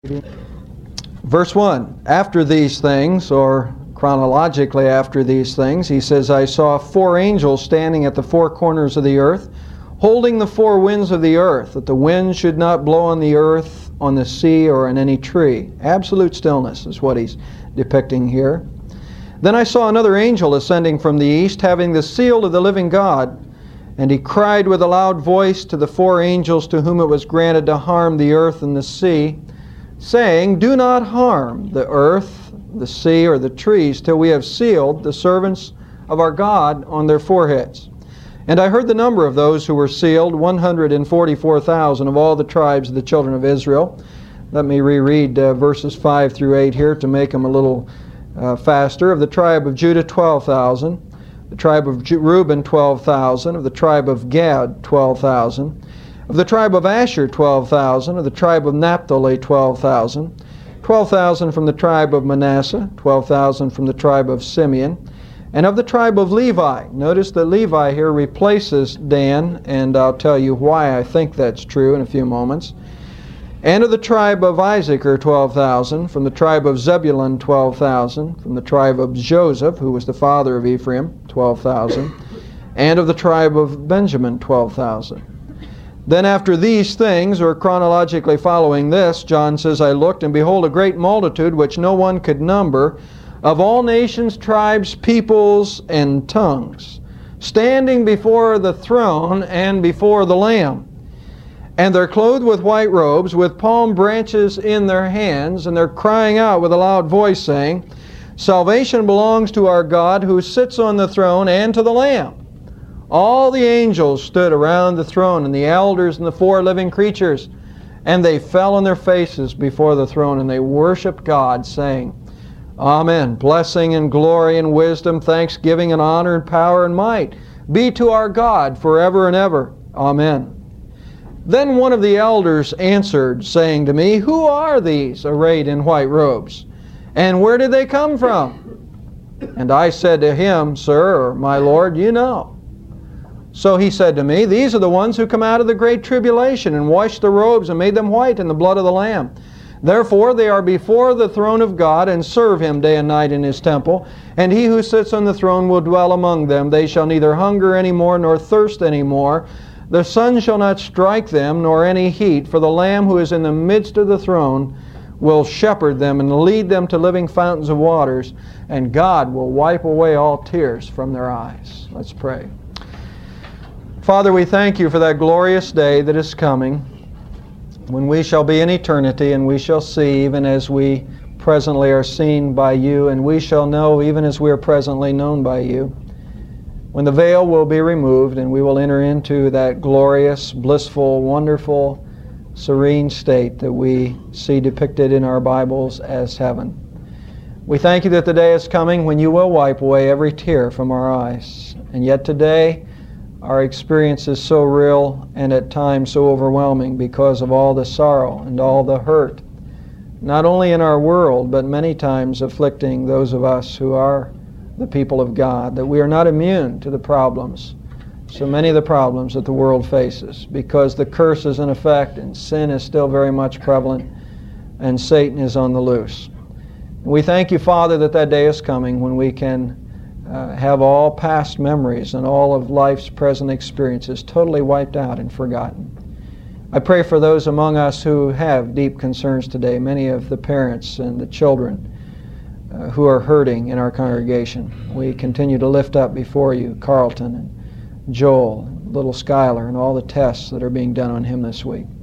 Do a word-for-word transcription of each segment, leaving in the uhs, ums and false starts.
Verse one, after these things, or chronologically after these things, he says, I saw four angels standing at the four corners of the earth, holding the four winds of the earth, that the wind should not blow on the earth, on the sea, or on any tree. Absolute stillness is what he's depicting here. Then I saw another angel ascending from the east, having the seal of the living God. And he cried with a loud voice to the four angels to whom it was granted to harm the earth and the sea, saying, Do not harm the earth, the sea, or the trees, till we have sealed the servants of our God on their foreheads. And I heard the number of those who were sealed, one hundred forty-four thousand of all the tribes of the children of Israel. Let me reread uh, verses five through eight here to make them a little uh, faster. Of the tribe of Judah, twelve thousand. The tribe of Reuben, twelve thousand. Of the tribe of Gad, twelve thousand. Of the tribe of Asher, twelve thousand. Of the tribe of Naphtali, twelve thousand. twelve thousand from the tribe of Manasseh. twelve thousand from the tribe of Simeon. And of the tribe of Levi. Notice that Levi here replaces Dan, and I'll tell you why I think that's true in a few moments. And of the tribe of Issachar, twelve thousand. From the tribe of Zebulun, twelve thousand. From the tribe of Joseph, who was the father of Ephraim, twelve thousand. And of the tribe of Benjamin, twelve thousand. Then after these things, or chronologically following this, John says, I looked, and behold, a great multitude which no one could number, of all nations, tribes, peoples, and tongues, standing before the throne and before the Lamb. And they're clothed with white robes, with palm branches in their hands, and they're crying out with a loud voice, saying, Salvation belongs to our God who sits on the throne and to the Lamb. All the angels stood around the throne, and the elders and the four living creatures, and they fell on their faces before the throne, and they worshiped God, saying, Amen. Blessing and glory and wisdom, thanksgiving and honor and power and might be to our God forever and ever. Amen. Then one of the elders answered, saying to me, Who are these arrayed in white robes? And where did they come from? And I said to him, Sir, or my Lord, you know. So he said to me, These are the ones who come out of the great tribulation, and washed the robes and made them white in the blood of the Lamb. Therefore they are before the throne of God, and serve Him day and night in His temple. And He who sits on the throne will dwell among them. They shall neither hunger any more, nor thirst any more. The sun shall not strike them, nor any heat. For the Lamb who is in the midst of the throne will shepherd them, and lead them to living fountains of waters. And God will wipe away all tears from their eyes. Let's pray. Father, we thank You for that glorious day that is coming, when we shall be in eternity, and we shall see even as we presently are seen by You, and we shall know even as we are presently known by You. When the veil will be removed, and we will enter into that glorious, blissful, wonderful, serene state that we see depicted in our Bibles as heaven. We thank You that the day is coming when You will wipe away every tear from our eyes. And yet today, our experience is so real and at times so overwhelming because of all the sorrow and all the hurt, not only in our world, but many times afflicting those of us who are the people of God, that we are not immune to the problems, so many of the problems that the world faces, because the curse is in effect and sin is still very much prevalent and Satan is on the loose. We thank You, Father, that that day is coming when we can Uh, have all past memories and all of life's present experiences totally wiped out and forgotten. I pray for those among us who have deep concerns today, many of the parents and the children uh, who are hurting in our congregation. We continue to lift up before You Carlton and Joel, and little Skylar, and all the tests that are being done on him this week.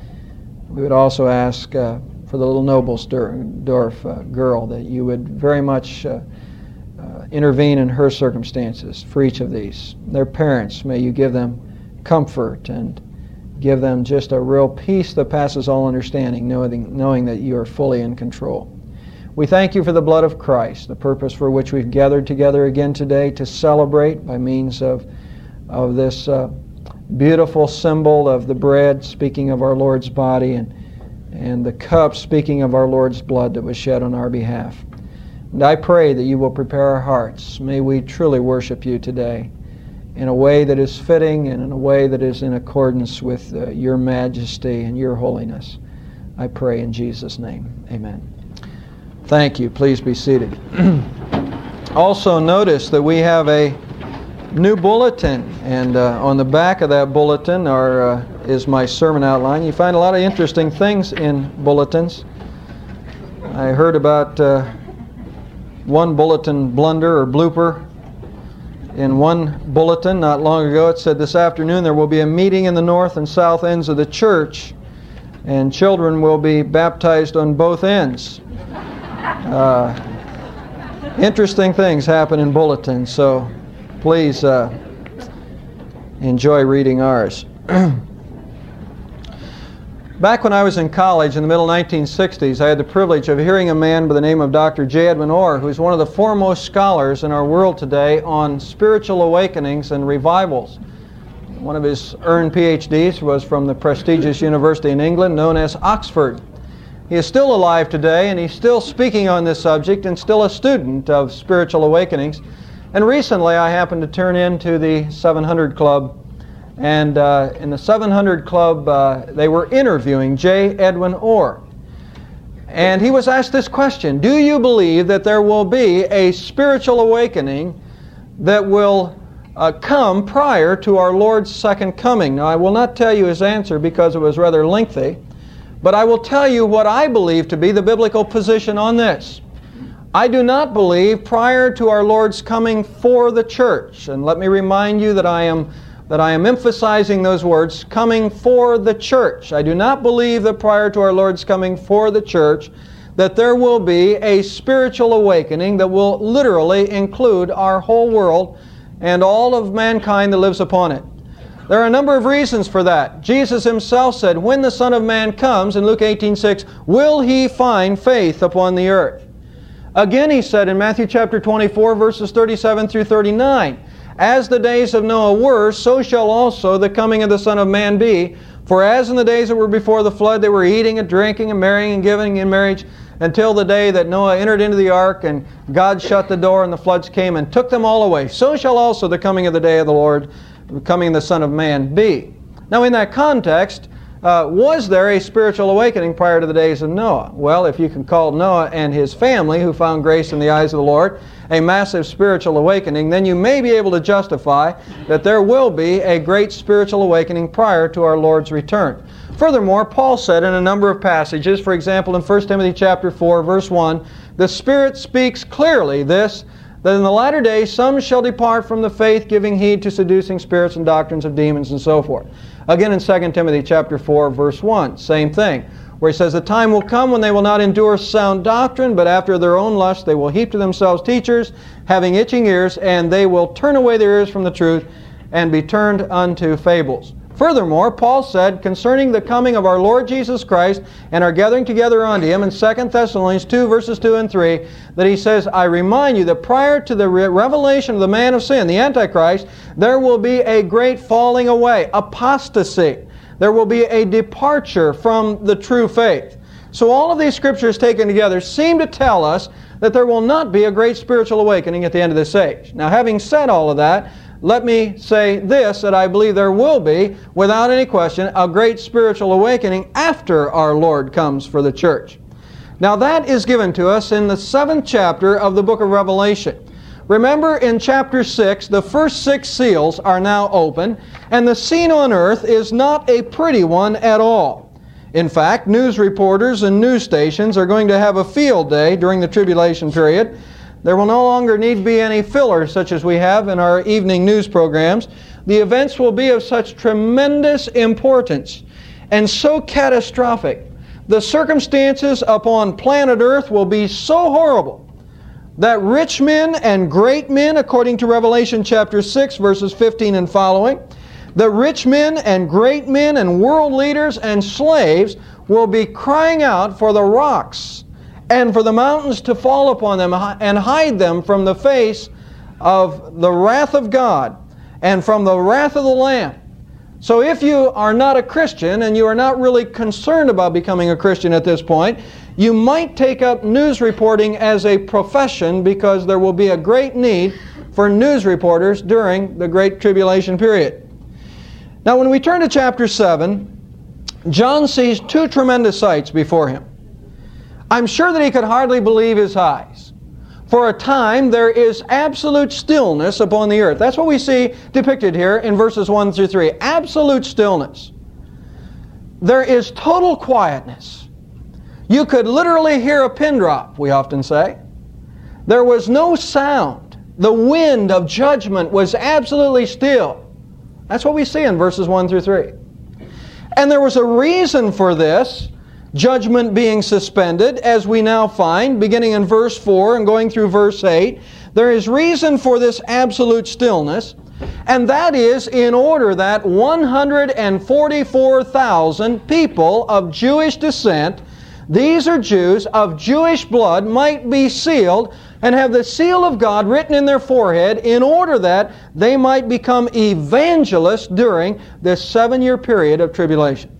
We would also ask uh, for the little Nobelsdorf uh, girl that You would very much uh, Uh, intervene in her circumstances for each of these. Their parents, may You give them comfort and give them just a real peace that passes all understanding, knowing, knowing that You are fully in control. We thank You for the blood of Christ, the purpose for which we've gathered together again today to celebrate by means of, of this uh, beautiful symbol of the bread, speaking of our Lord's body, and, and the cup, speaking of our Lord's blood that was shed on our behalf. And I pray that You will prepare our hearts. May we truly worship You today in a way that is fitting and in a way that is in accordance with uh, Your majesty and Your holiness. I pray in Jesus' name. Amen. Thank you. Please be seated. Also notice that we have a new bulletin, and uh, on the back of that bulletin are, uh, is my sermon outline. You find a lot of interesting things in bulletins. I heard about uh, one bulletin blunder or blooper. In one bulletin not long ago, it said, "This afternoon there will be a meeting in the north and south ends of the church, and children will be baptized on both ends." Uh, interesting things happen in bulletins, so please uh, enjoy reading ours. Back when I was in college in the middle nineteen sixties, I had the privilege of hearing a man by the name of Doctor J. Edwin Orr, who's one of the foremost scholars in our world today on spiritual awakenings and revivals. One of his earned P H Ds was from the prestigious university in England known as Oxford. He is still alive today, and he's still speaking on this subject and still a student of spiritual awakenings. And recently I happened to turn into the seven hundred Club, and uh, in the seven hundred Club uh, they were interviewing J. Edwin Orr. And he was asked this question: do you believe that there will be a spiritual awakening that will uh, come prior to our Lord's second coming? Now, I will not tell you his answer because it was rather lengthy, but I will tell you what I believe to be the biblical position on this. I do not believe prior to our Lord's coming for the church. And let me remind you that I am that I am emphasizing those words, coming for the church. I do not believe that prior to our Lord's coming for the church that there will be a spiritual awakening that will literally include our whole world and all of mankind that lives upon it. There are a number of reasons for that. Jesus himself said, when the Son of Man comes, in Luke eighteen six, will he find faith upon the earth? Again he said in Matthew chapter twenty-four, verses thirty-seven through thirty-nine, as the days of Noah were, so shall also the coming of the Son of Man be. For as in the days that were before the flood, they were eating and drinking and marrying and giving in marriage until the day that Noah entered into the ark, and God shut the door, and the floods came and took them all away. So shall also the coming of the day of the Lord, the coming of the Son of Man, be. Now in that context, uh, was there a spiritual awakening prior to the days of Noah? Well, if you can call Noah and his family, who found grace in the eyes of the Lord, a massive spiritual awakening, then you may be able to justify that there will be a great spiritual awakening prior to our Lord's return. Furthermore, Paul said in a number of passages, for example in First Timothy chapter four, verse one, the Spirit speaks clearly this, that in the latter days some shall depart from the faith, giving heed to seducing spirits and doctrines of demons and so forth. Again in Second Timothy chapter four, verse one, same thing, where he says, the time will come when they will not endure sound doctrine, but after their own lust they will heap to themselves teachers, having itching ears, and they will turn away their ears from the truth, and be turned unto fables. Furthermore, Paul said concerning the coming of our Lord Jesus Christ and our gathering together unto Him in Second Thessalonians two, verses two and three, that he says, I remind you that prior to the re revelation of the man of sin, the Antichrist, there will be a great falling away, apostasy. There will be a departure from the true faith. So all of these scriptures taken together seem to tell us that there will not be a great spiritual awakening at the end of this age. Now, having said all of that, let me say this, that I believe there will be, without any question, a great spiritual awakening after our Lord comes for the church. Now that is given to us in the seventh chapter of the book of Revelation. Remember in chapter six, the first six seals are now open, and the scene on earth is not a pretty one at all. In fact, news reporters and news stations are going to have a field day during the tribulation period. There will no longer need to be any filler such as we have in our evening news programs. The events will be of such tremendous importance and so catastrophic. The circumstances upon planet Earth will be so horrible that rich men and great men, according to Revelation chapter six, verses fifteen and following, the rich men and great men and world leaders and slaves will be crying out for the rocks and for the mountains to fall upon them and hide them from the face of the wrath of God and from the wrath of the Lamb. So if you are not a Christian and you are not really concerned about becoming a Christian at this point, you might take up news reporting as a profession, because there will be a great need for news reporters during the Great Tribulation period. Now when we turn to chapter seven, John sees two tremendous sights before him. I'm sure that he could hardly believe his eyes. For a time, there is absolute stillness upon the earth. That's what we see depicted here in verses one through three. Absolute stillness. There is total quietness. You could literally hear a pin drop, we often say. There was no sound. The wind of judgment was absolutely still. That's what we see in verses one through three. And there was a reason for this judgment being suspended, as we now find, beginning in verse four and going through verse eight. There is reason for this absolute stillness, and that is in order that one hundred forty-four thousand people of Jewish descent, these are Jews of Jewish blood, might be sealed and have the seal of God written in their forehead, in order that they might become evangelists during this seven-year period of tribulation.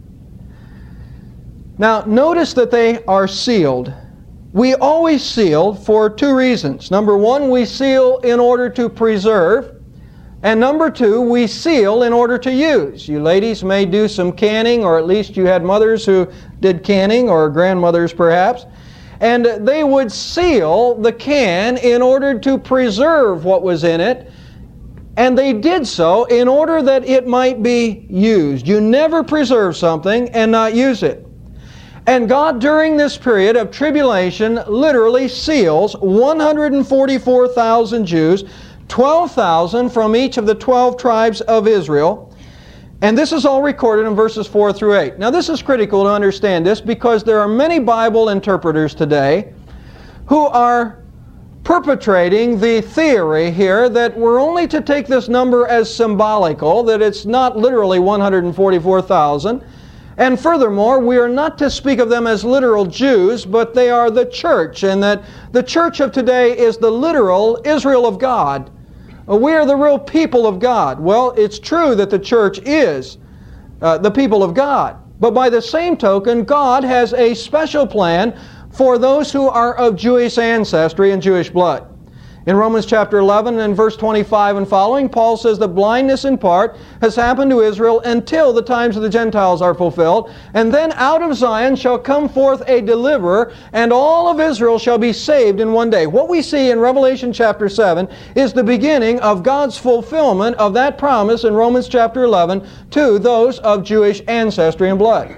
Now, notice that they are sealed. We always seal for two reasons. Number one, we seal in order to preserve. And number two, we seal in order to use. You ladies may do some canning, or at least you had mothers who did canning, or grandmothers perhaps. And they would seal the can in order to preserve what was in it. And they did so in order that it might be used. You never preserve something and not use it. And God, during this period of tribulation, literally seals one hundred forty-four thousand Jews, twelve thousand from each of the twelve tribes of Israel. And this is all recorded in verses four through eight. Now this is critical to understand this, because there are many Bible interpreters today who are perpetrating the theory here that we're only to take this number as symbolical, that it's not literally one hundred forty-four thousand. And furthermore, we are not to speak of them as literal Jews, but they are the church, and that the church of today is the literal Israel of God. We are the real people of God. Well, it's true that the church is uh, the people of God. But by the same token, God has a special plan for those who are of Jewish ancestry and Jewish blood. In Romans chapter eleven and verse twenty-five and following, Paul says that blindness in part has happened to Israel until the times of the Gentiles are fulfilled. And then out of Zion shall come forth a deliverer, and all of Israel shall be saved in one day. What we see in Revelation chapter seven is the beginning of God's fulfillment of that promise in Romans chapter eleven to those of Jewish ancestry and blood.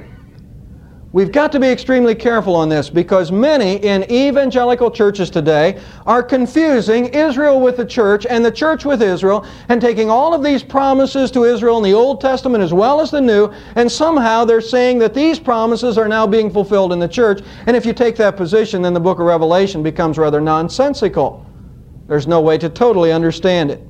We've got to be extremely careful on this, because many in evangelical churches today are confusing Israel with the church and the church with Israel, and taking all of these promises to Israel in the Old Testament as well as the New, and somehow they're saying that these promises are now being fulfilled in the church. And if you take that position, then the book of Revelation becomes rather nonsensical. There's no way to totally understand it.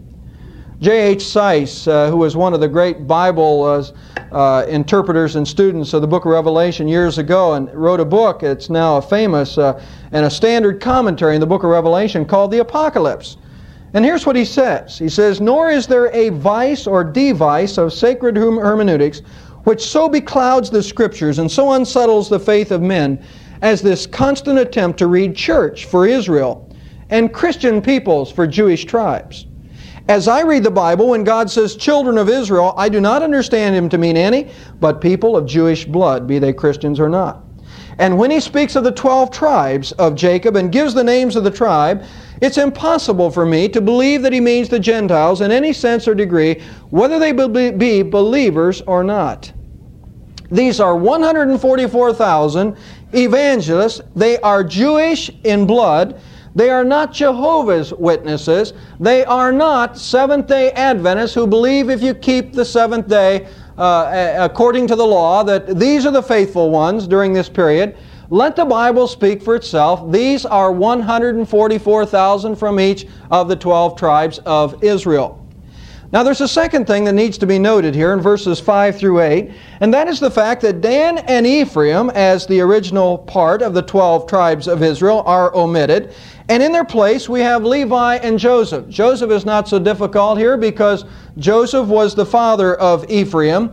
J H Seiss, uh, who was one of the great Bible uh, uh, interpreters and students of the book of Revelation years ago, and wrote a book, it's now a famous uh, and a standard commentary in the book of Revelation called The Apocalypse. And here's what he says. He says, "Nor is there a vice or device of sacred hermeneutics which so beclouds the Scriptures and so unsettles the faith of men as this constant attempt to read church for Israel and Christian peoples for Jewish tribes. As I read the Bible, when God says children of Israel, I do not understand Him to mean any but people of Jewish blood, be they Christians or not. And when He speaks of the twelve tribes of Jacob and gives the names of the tribe, it's impossible for me to believe that He means the Gentiles in any sense or degree, whether they be believers or not. These are one hundred forty-four thousand evangelists. They are Jewish in blood. They are not Jehovah's Witnesses. They are not Seventh-day Adventists who believe if you keep the seventh day uh, according to the law, that these are the faithful ones during this period. Let the Bible speak for itself. These are one hundred forty-four thousand from each of the twelve tribes of Israel. Now there's a second thing that needs to be noted here in verses five through eight, and that is the fact that Dan and Ephraim, as the original part of the twelve tribes of Israel, are omitted. And in their place we have Levi and Joseph. Joseph is not so difficult here because Joseph was the father of Ephraim.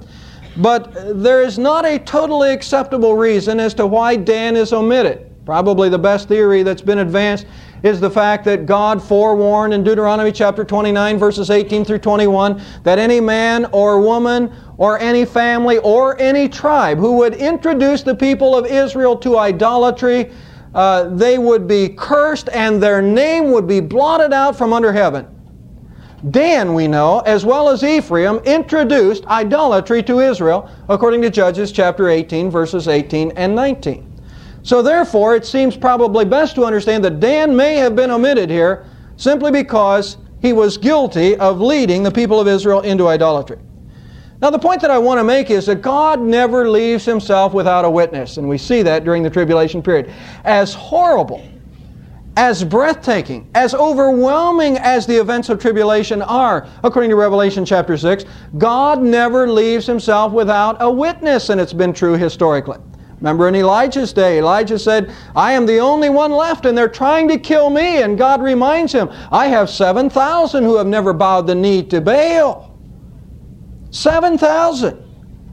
But there is not a totally acceptable reason as to why Dan is omitted. Probably the best theory that's been advanced is the fact that God forewarned in Deuteronomy chapter twenty-nine, verses eighteen through twenty-one, that any man or woman or any family or any tribe who would introduce the people of Israel to idolatry, uh, they would be cursed and their name would be blotted out from under heaven. Dan, we know, as well as Ephraim, introduced idolatry to Israel, according to Judges chapter eighteen, verses eighteen and nineteen. So therefore, it seems probably best to understand that Dan may have been omitted here simply because he was guilty of leading the people of Israel into idolatry. Now the point that I want to make is that God never leaves Himself without a witness, and we see that during the tribulation period. As horrible, as breathtaking, as overwhelming as the events of tribulation are, according to Revelation chapter six, God never leaves Himself without a witness, and it's been true historically. Remember in Elijah's day, Elijah said, I am the only one left and they're trying to kill me. And God reminds him, I have seven thousand who have never bowed the knee to Baal. seven thousand.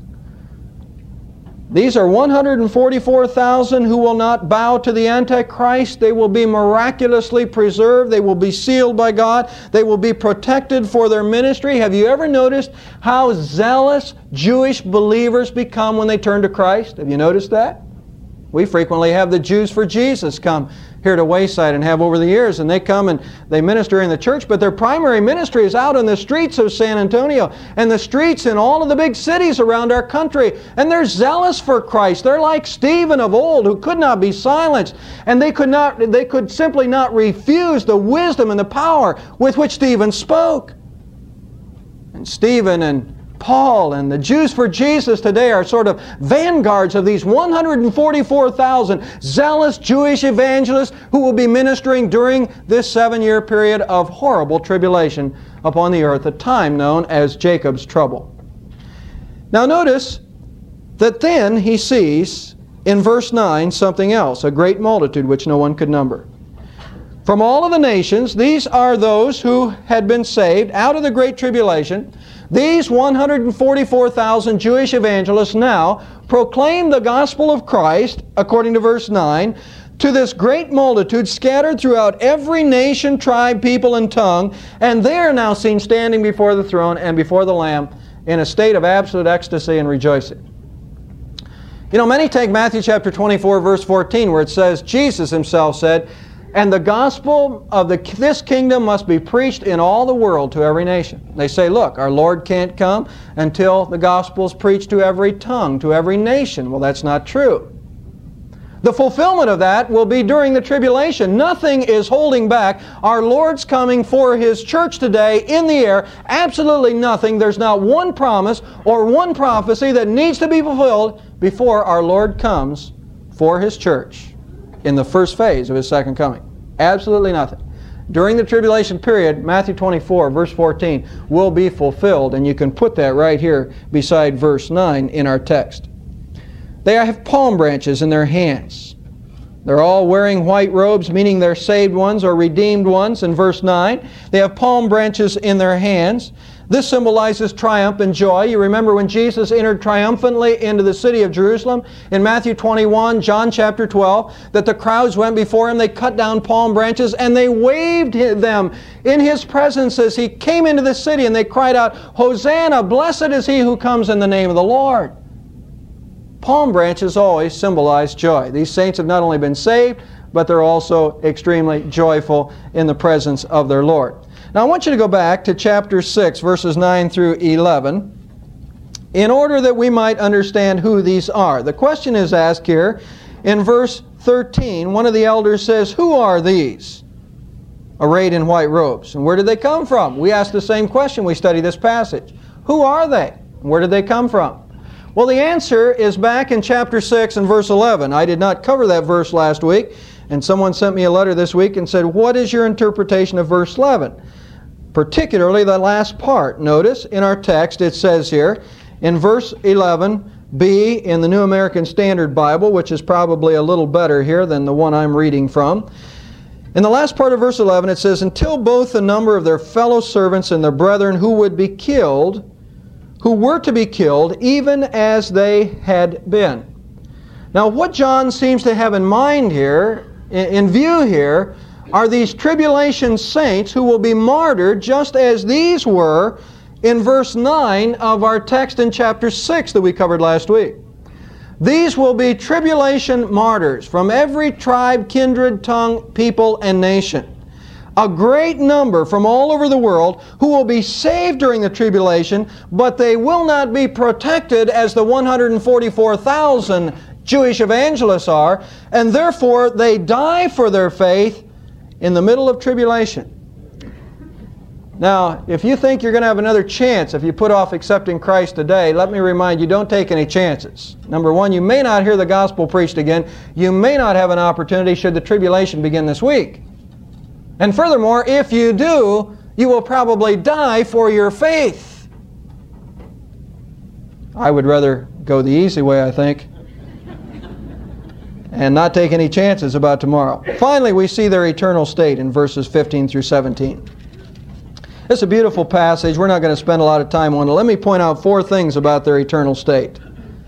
These are one hundred forty-four thousand who will not bow to the Antichrist. They will be miraculously preserved. They will be sealed by God. They will be protected for their ministry. Have you ever noticed how zealous Jewish believers become when they turn to Christ? Have you noticed that? We frequently have the Jews for Jesus come here to Wayside and have over the years, and they come and they minister in the church, but their primary ministry is out in the streets of San Antonio and the streets in all of the big cities around our country, and they're zealous for Christ. They're like Stephen of old, who could not be silenced, and they could not they could simply not refuse the wisdom and the power with which Stephen spoke. And Stephen and Paul and the Jews for Jesus today are sort of vanguards of these one hundred forty-four thousand zealous Jewish evangelists who will be ministering during this seven-year period of horrible tribulation upon the earth, a time known as Jacob's trouble. Now notice that then he sees in verse nine something else, a great multitude which no one could number. From all of the nations, these are those who had been saved out of the great tribulation. These one hundred forty-four thousand Jewish evangelists now proclaim the gospel of Christ, according to verse nine, to this great multitude scattered throughout every nation, tribe, people, and tongue, and they are now seen standing before the throne and before the Lamb in a state of absolute ecstasy and rejoicing. You know, many take Matthew chapter twenty-four, verse fourteen, where it says, Jesus Himself said, and the gospel of the, this kingdom must be preached in all the world to every nation. They say, look, our Lord can't come until the gospel is preached to every tongue, to every nation. Well, that's not true. The fulfillment of that will be during the tribulation. Nothing is holding back our Lord's coming for His church today in the air. Absolutely nothing. There's not one promise or one prophecy that needs to be fulfilled before our Lord comes for His church in the first phase of His second coming. Absolutely nothing. During the tribulation period, Matthew twenty-four, verse fourteen, will be fulfilled, and you can put that right here beside verse nine in our text. They have palm branches in their hands. They're all wearing white robes, meaning they're saved ones or redeemed ones. In verse nine, they have palm branches in their hands. This symbolizes triumph and joy. You remember when Jesus entered triumphantly into the city of Jerusalem in Matthew twenty-one, John chapter twelve, that the crowds went before Him, they cut down palm branches and they waved them in His presence as He came into the city, and they cried out, Hosanna, blessed is He who comes in the name of the Lord. Palm branches always symbolize joy. These saints have not only been saved, but they're also extremely joyful in the presence of their Lord. Now I want you to go back to chapter six, verses nine through eleven, in order that we might understand who these are. The question is asked here in verse thirteen. One of the elders says, who are these arrayed in white robes? And where did they come from? We ask the same question. We study this passage. Who are they? Where did they come from? Well, the answer is back in chapter six and verse eleven. I did not cover that verse last week, and someone sent me a letter this week and said, what is your interpretation of verse eleven? Particularly the last part. Notice in our text it says here, in verse eleven b in the New American Standard Bible, which is probably a little better here than the one I'm reading from. In the last part of verse eleven it says, until both the number of their fellow servants and their brethren who would be killed, who were to be killed, even as they had been. Now what John seems to have in mind here, in view here, are these tribulation saints who will be martyred just as these were in verse nine of our text in chapter six that we covered last week. These will be tribulation martyrs from every tribe, kindred, tongue, people, and nation. A great number from all over the world who will be saved during the tribulation, but they will not be protected as the one hundred forty-four thousand Jewish evangelists are, and therefore they die for their faith in the middle of tribulation. Now, if you think you're going to have another chance if you put off accepting Christ today, let me remind you, don't take any chances. Number one, you may not hear the gospel preached again. You may not have an opportunity should the tribulation begin this week. And furthermore, if you do, you will probably die for your faith. I would rather go the easy way, I think, and not take any chances about tomorrow. Finally, we see their eternal state in verses fifteen through seventeen. It's a beautiful passage. We're not going to spend a lot of time on it. Let me point out four things about their eternal state.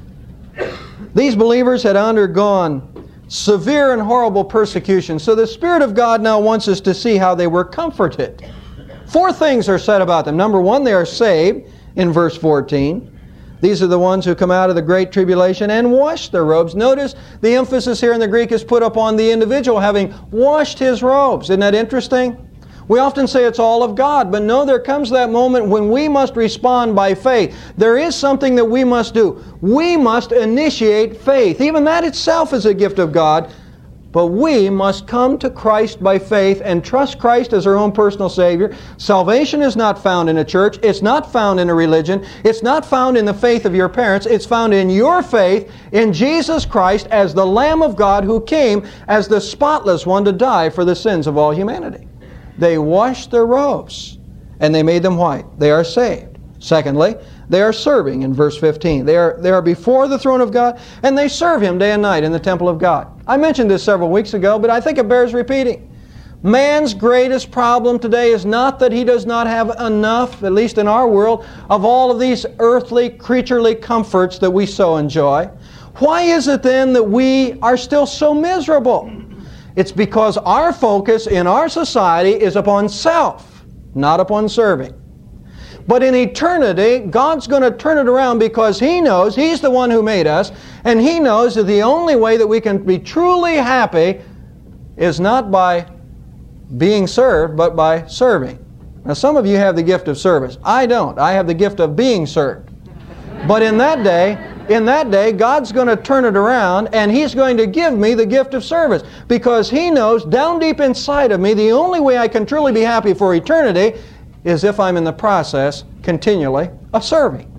These believers had undergone severe and horrible persecution, so the Spirit of God now wants us to see how they were comforted. Four things are said about them. Number one, they are saved in verse fourteen. These are the ones who come out of the great tribulation and wash their robes. Notice the emphasis here in the Greek is put upon the individual having washed his robes. Isn't that interesting? We often say it's all of God, but no, there comes that moment when we must respond by faith. There is something that we must do. We must initiate faith. Even that itself is a gift of God, but we must come to Christ by faith and trust Christ as our own personal Savior. Salvation is not found in a church. It's not found in a religion. It's not found in the faith of your parents. It's found in your faith in Jesus Christ as the Lamb of God who came as the spotless one to die for the sins of all humanity. They washed their robes, and they made them white. They are saved. Secondly, they are serving in verse fifteen. They are, they are before the throne of God, and they serve Him day and night in the temple of God. I mentioned this several weeks ago, but I think it bears repeating. Man's greatest problem today is not that he does not have enough, at least in our world, of all of these earthly, creaturely comforts that we so enjoy. Why is it then that we are still so miserable? It's because our focus in our society is upon self, not upon serving. But in eternity, God's going to turn it around because He knows He's the one who made us, and He knows that the only way that we can be truly happy is not by being served, but by serving. Now, some of you have the gift of service. I don't. I have the gift of being served. But in that day, in that day, God's going to turn it around, and He's going to give me the gift of service because He knows down deep inside of me the only way I can truly be happy for eternity is if I'm in the process continually of serving.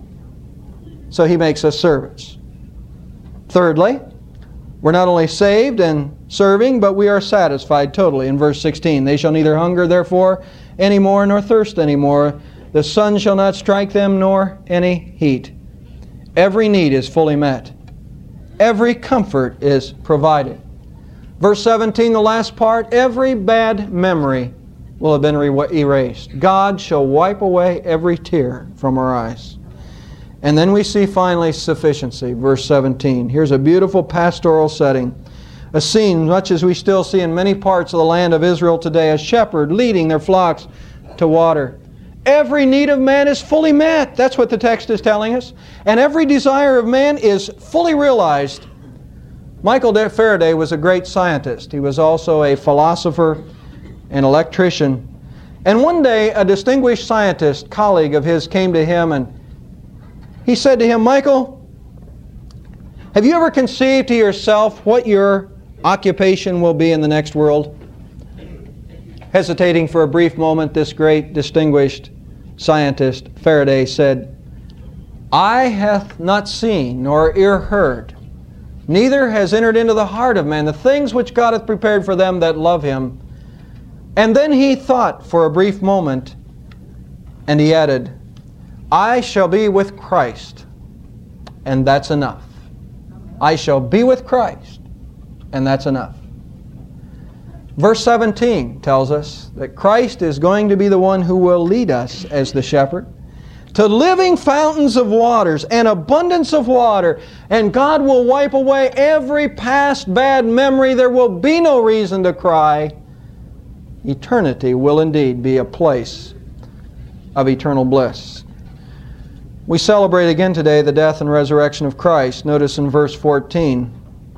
So He makes us servants. Thirdly, we're not only saved and serving, but we are satisfied totally. In verse sixteen, they shall neither hunger therefore any more nor thirst any more. The sun shall not strike them nor any heat. Every need is fully met. Every comfort is provided. Verse seventeen, the last part, every bad memory will have been erased. God shall wipe away every tear from our eyes. And then we see finally sufficiency. Verse seventeen. Here's a beautiful pastoral setting. A scene much as we still see in many parts of the land of Israel today. A shepherd leading their flocks to water. Every need of man is fully met. That's what the text is telling us. And every desire of man is fully realized. Michael Faraday was a great scientist. He was also a philosopher, an electrician. And one day a distinguished scientist, colleague of his, came to him and he said to him, Michael, have you ever conceived to yourself what your occupation will be in the next world? Hesitating for a brief moment, this great distinguished scientist, Faraday, said, Eye hath not seen nor ear heard, neither has entered into the heart of man the things which God hath prepared for them that love Him. And then he thought for a brief moment, and he added, I shall be with Christ, and that's enough. I shall be with Christ, and that's enough. Verse seventeen tells us that Christ is going to be the one who will lead us as the shepherd to living fountains of waters and abundance of water, and God will wipe away every past bad memory. There will be no reason to cry. Eternity will indeed be a place of eternal bliss. We celebrate again today the death and resurrection of Christ. Notice in verse fourteen,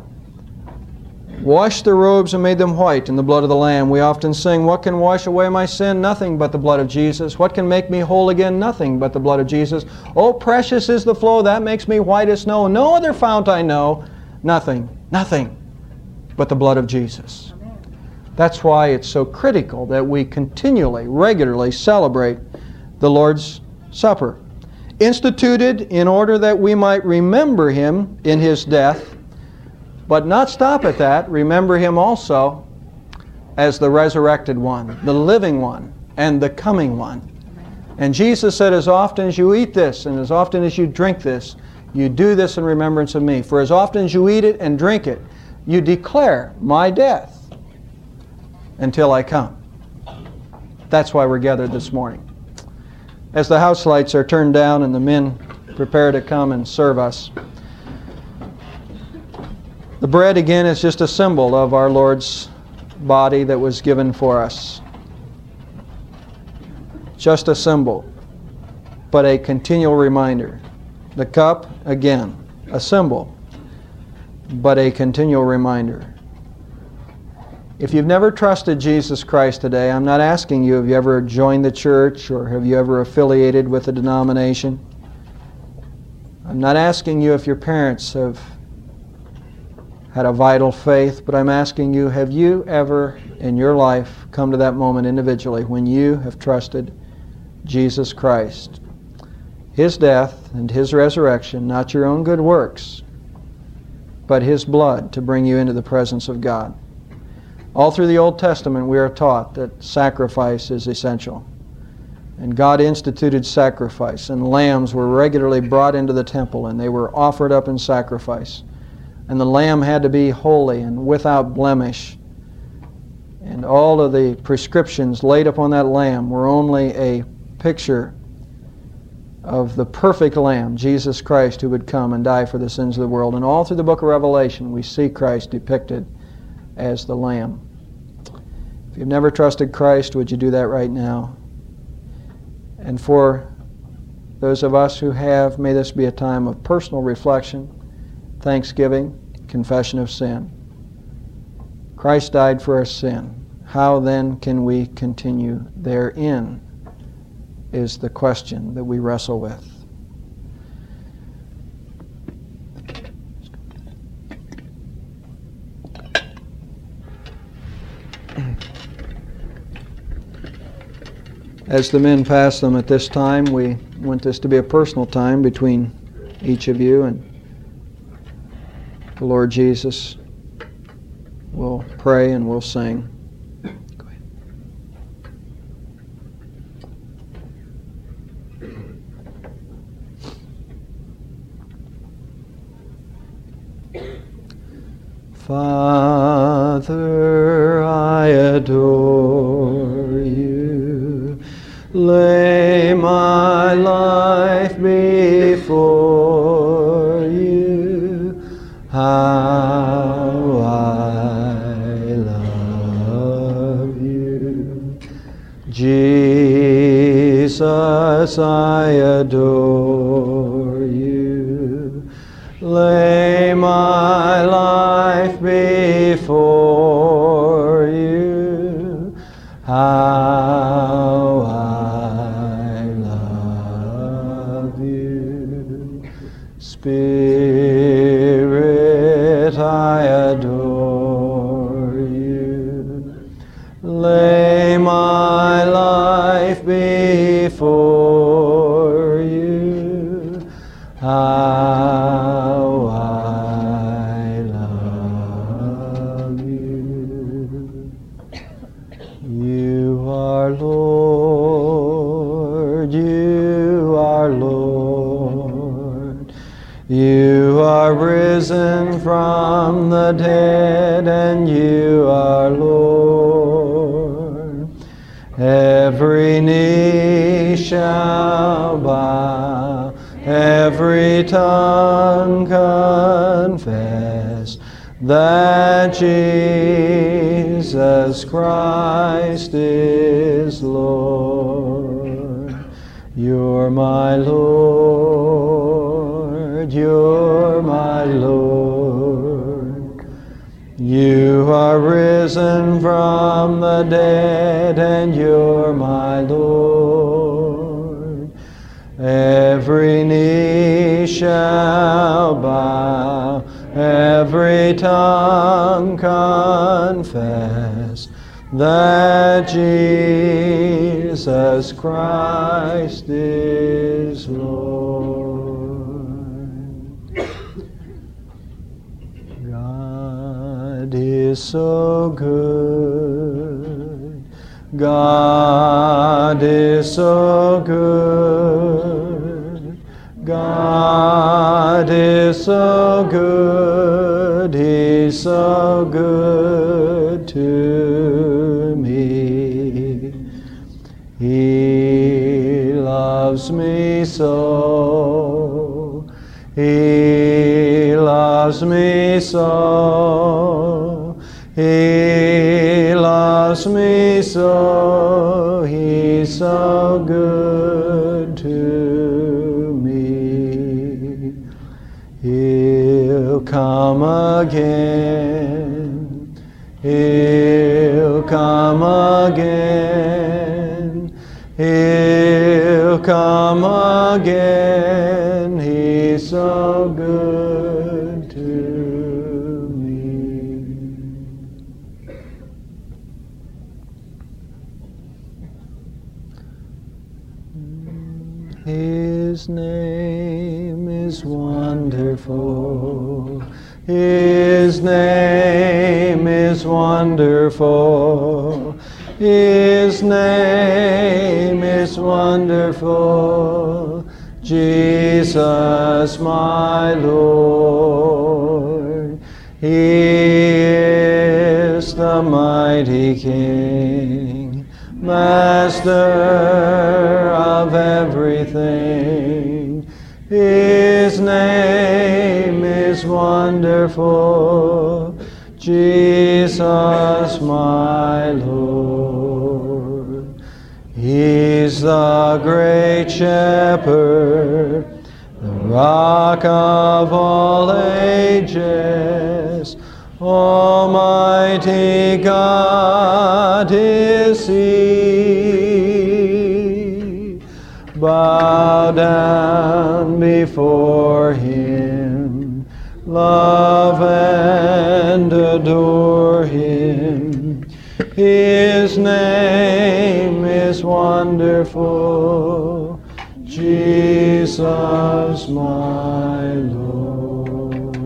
washed their robes and made them white in the blood of the Lamb. We often sing, what can wash away my sin? Nothing but the blood of Jesus. What can make me whole again? Nothing but the blood of Jesus. Oh, precious is the flow that makes me white as snow. No other fount I know. Nothing, nothing but the blood of Jesus. That's why it's so critical that we continually, regularly celebrate the Lord's Supper. Instituted in order that we might remember Him in His death, but not stop at that, remember Him also as the resurrected one, the living one, and the coming one. And Jesus said, as often as you eat this, and as often as you drink this, you do this in remembrance of me. For as often as you eat it and drink it, you declare my death until I come. That's why we're gathered this morning. As the house lights are turned down and the men prepare to come and serve us, the bread again is just a symbol of our Lord's body that was given for us. Just a symbol, but a continual reminder. The cup, again, a symbol, but a continual reminder. If you've never trusted Jesus Christ today, I'm not asking you, have you ever joined the church or have you ever affiliated with a denomination? I'm not asking you if your parents have had a vital faith, but I'm asking you, have you ever in your life come to that moment individually when you have trusted Jesus Christ? His death and His resurrection, not your own good works, but His blood to bring you into the presence of God. All through the Old Testament we are taught that sacrifice is essential. And God instituted sacrifice, and lambs were regularly brought into the temple and they were offered up in sacrifice. And the lamb had to be holy and without blemish. And all of the prescriptions laid upon that lamb were only a picture of the perfect Lamb, Jesus Christ, who would come and die for the sins of the world. And all through the book of Revelation we see Christ depicted as the Lamb. If you've never trusted Christ, would you do that right now? And for those of us who have, may this be a time of personal reflection, thanksgiving, confession of sin. Christ died for our sin. How then can we continue therein is the question that we wrestle with. As the men pass them at this time, we want this to be a personal time between each of you and the Lord Jesus. We'll pray and we'll sing. Go ahead. Father, I adore you. Lay my life before you. How I love you. Jesus, I adore you. Lay my life before you. How I love you. Spirit, I adore you. Lay my life before you. How I love you. You are Lord, you are Lord. You are risen from the dead, and you are Lord. Every knee shall bow, every tongue confess that Jesus Christ is Lord. You're my Lord. Lord, you're my Lord. You are risen from the dead, and you're my Lord. Every knee shall bow, every tongue confess that Jesus Christ is Lord. God is so good. God is so good. God is so good. He's so good to me. He loves me so. He loves me so. He loves me so. He's so good to me. He'll come again. He'll come again. He'll come again. He's so good to me. His name is wonderful. His name is wonderful. His name is wonderful. Jesus, my Lord. He is the mighty King, Master of everything. His name is wonderful. Jesus, my Lord. He's the great shepherd, the rock of all ages. Almighty God is He. Bow down before Him, love and adore Him. His name is wonderful. Jesus, my Lord.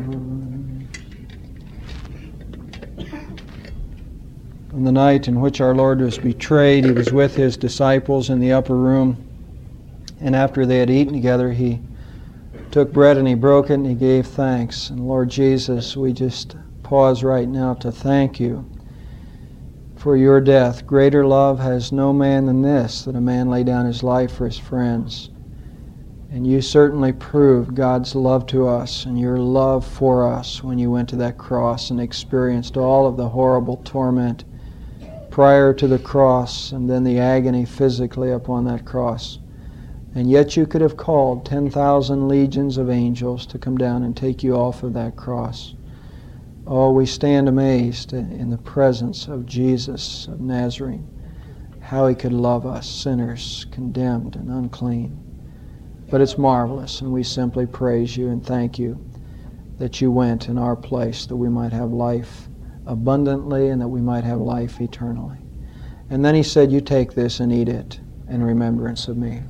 On the night in which our Lord was betrayed, He was with His disciples in the upper room. And after they had eaten together, He took bread and He broke it and He gave thanks. And Lord Jesus, we just pause right now to thank You for Your death. Greater love has no man than this, that a man lay down his life for his friends. And You certainly proved God's love to us and Your love for us when You went to that cross and experienced all of the horrible torment prior to the cross and then the agony physically upon that cross. And yet You could have called ten thousand legions of angels to come down and take You off of that cross. Oh, we stand amazed in the presence of Jesus of Nazarene, how He could love us, sinners, condemned and unclean. But it's marvelous, and we simply praise You and thank You that You went in our place, that we might have life abundantly and that we might have life eternally. And then He said, You take this and eat it in remembrance of Me.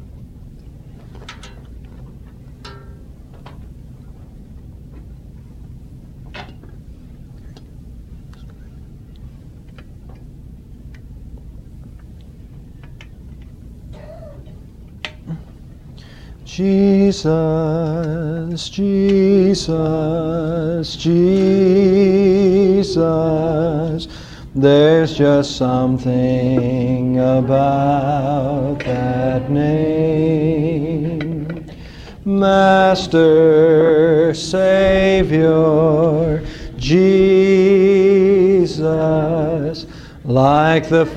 Jesus, Jesus, Jesus, there's just something about that name. Master, Savior, Jesus, like the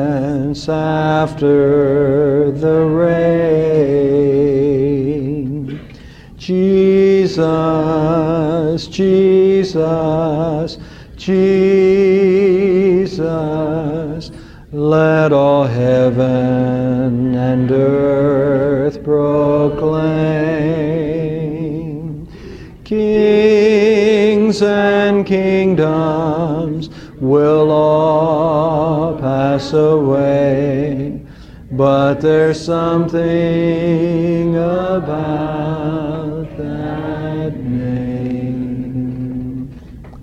fragrance after the rain. Jesus, Jesus, Jesus, let all heaven and earth proclaim. Kings and kingdoms will all pass away, but there's something about that name.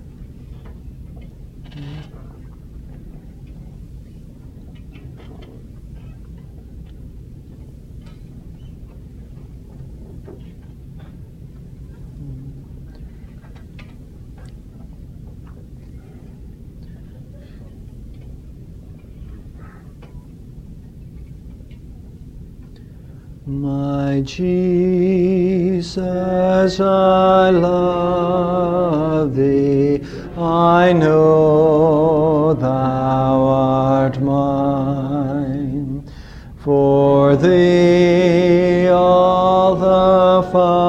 My Jesus, I love Thee, I know Thou art mine. For Thee all the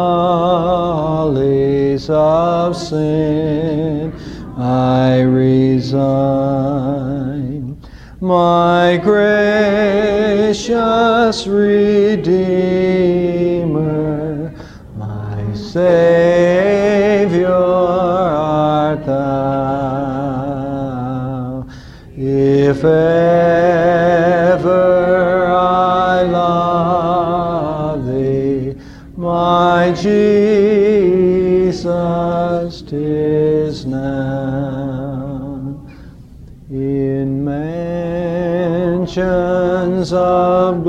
follies of sin I resign. My gracious Redeemer, my Savior art Thou. If ever I love Thee, my Jesus, 'tis now. In mansions of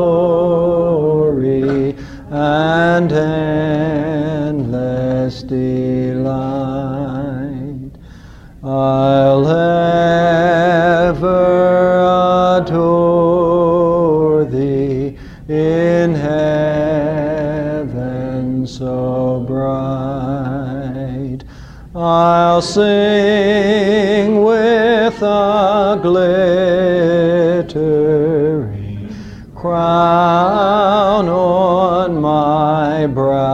glory and endless delight, I'll ever adore Thee in heaven so bright. I'll sing with a glittering crown on my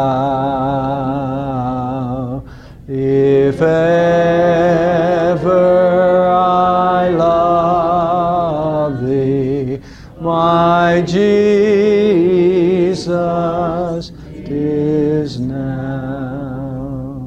brow. If ever I love Thee, my Jesus, 'tis now.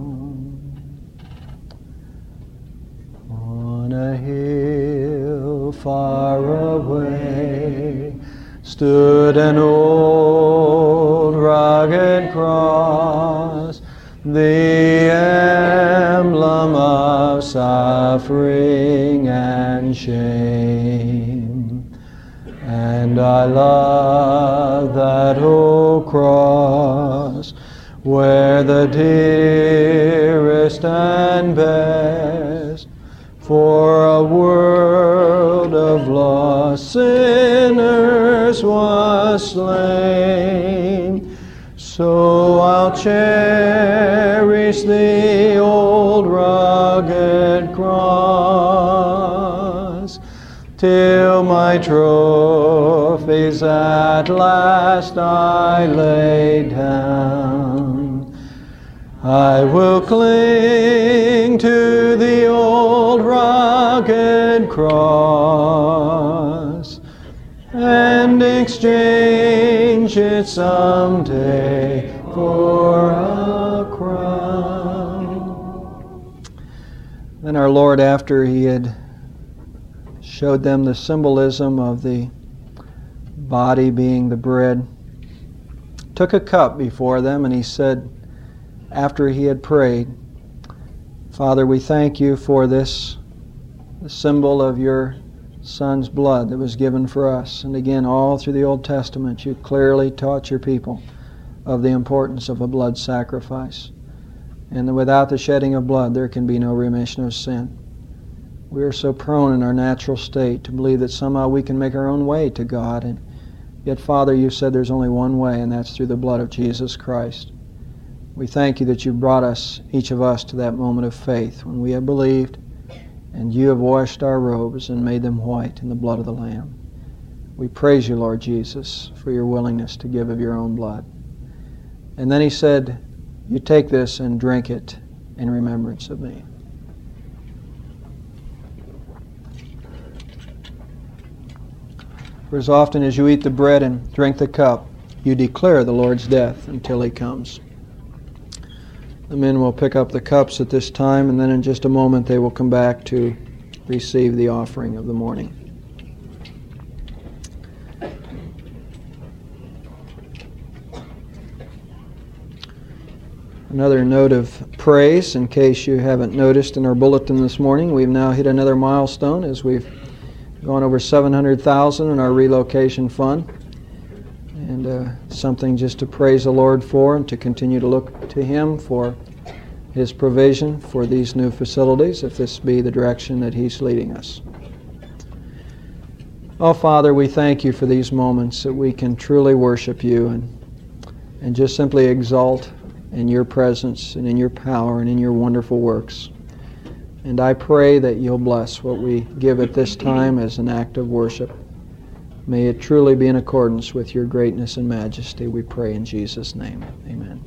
On a hill far away stood an old rugged cross, the emblem of suffering and shame. And I love that old cross, where the dearest and best for a world of lost sinners was slain. So I'll cherish the old rugged cross till my trophies at last I lay down. I will cling to the old rugged cross and exchange it someday for a crown. Then our Lord, after He had showed them the symbolism of the body being the bread, took a cup before them, and He said, after He had prayed, Father, we thank You for this, the symbol of Your Son's blood that was given for us. And again, all through the Old Testament, You clearly taught Your people of the importance of a blood sacrifice. And that without the shedding of blood, there can be no remission of sin. We are so prone in our natural state to believe that somehow we can make our own way to God. And yet, Father, You said there's only one way, and that's through the blood of Jesus Christ. We thank You that You brought us, each of us, to that moment of faith when we have believed, and You have washed our robes and made them white in the blood of the Lamb. We praise You, Lord Jesus, for Your willingness to give of Your own blood. And then He said, You take this and drink it in remembrance of me. For as often as you eat the bread and drink the cup, you declare the Lord's death until He comes. The men will pick up the cups at this time, and then in just a moment they will come back to receive the offering of the morning. Another note of praise, in case you haven't noticed in our bulletin this morning, we've now hit another milestone as we've gone over seven hundred thousand dollars in our relocation fund. And uh, something just to praise the Lord for and to continue to look to Him for His provision for these new facilities, if this be the direction that He's leading us. Oh, Father, we thank You for these moments that we can truly worship You and, and just simply exalt in Your presence and in Your power and in Your wonderful works. And I pray that You'll bless what we give at this time as an act of worship. May it truly be in accordance with Your greatness and majesty, we pray in Jesus' name. Amen.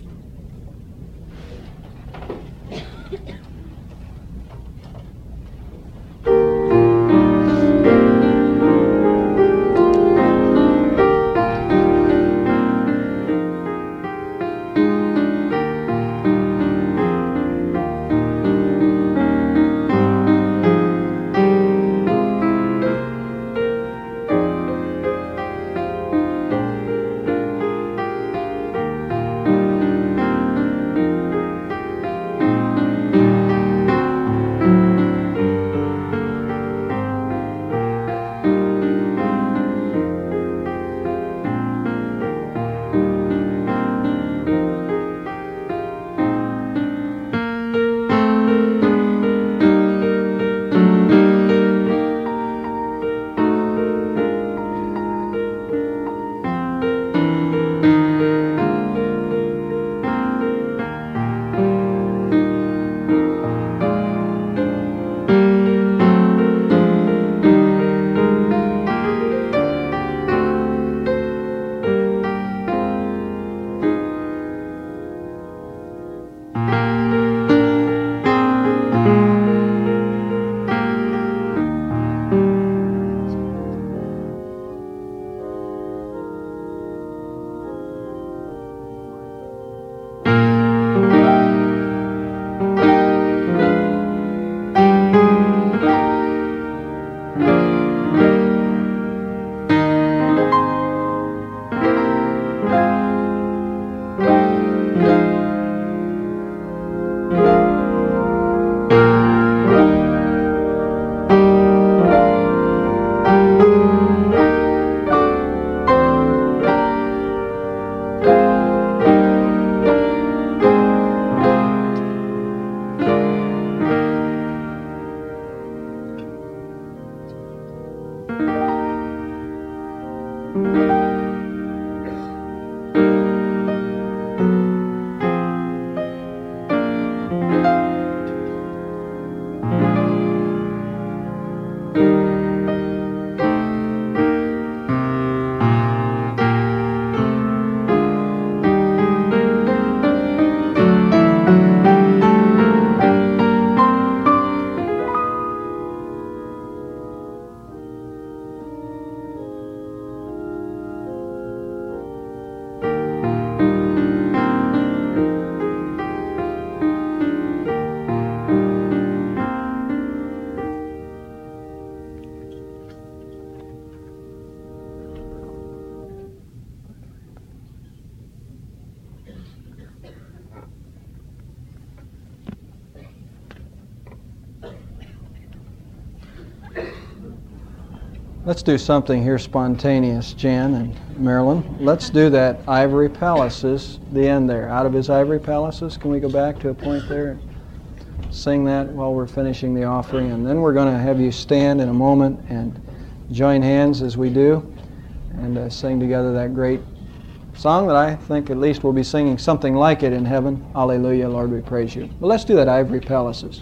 Let's do something here spontaneous, Jan and Marilyn. Let's do that ivory palaces, the end there. Out of His ivory palaces. Can we go back to a point there and sing that while we're finishing the offering? And then we're going to have you stand in a moment and join hands as we do and uh, sing together that great song that I think at least we'll be singing something like it in heaven. Hallelujah, Lord, we praise You. But let's do that ivory palaces.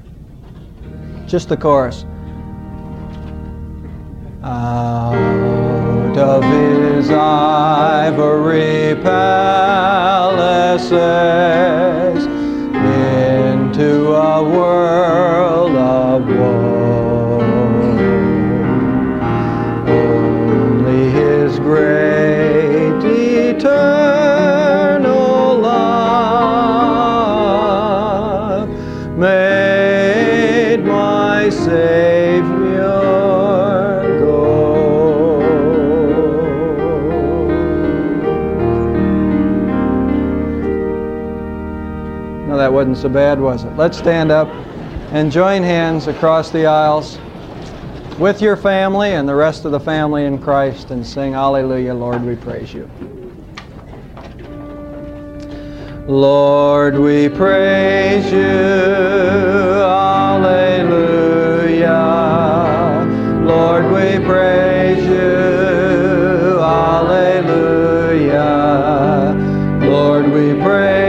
Just the chorus. Uh, his ivory palaces into a world of woe. Only his great eternal love made my Savior go. No, that wasn't so bad, was it? Let's stand up and join hands across the aisles with your family and the rest of the family in Christ and sing, Hallelujah, Lord, we praise you. Lord, we praise you, Hallelujah. Lord, we praise you, Hallelujah. Lord, we praise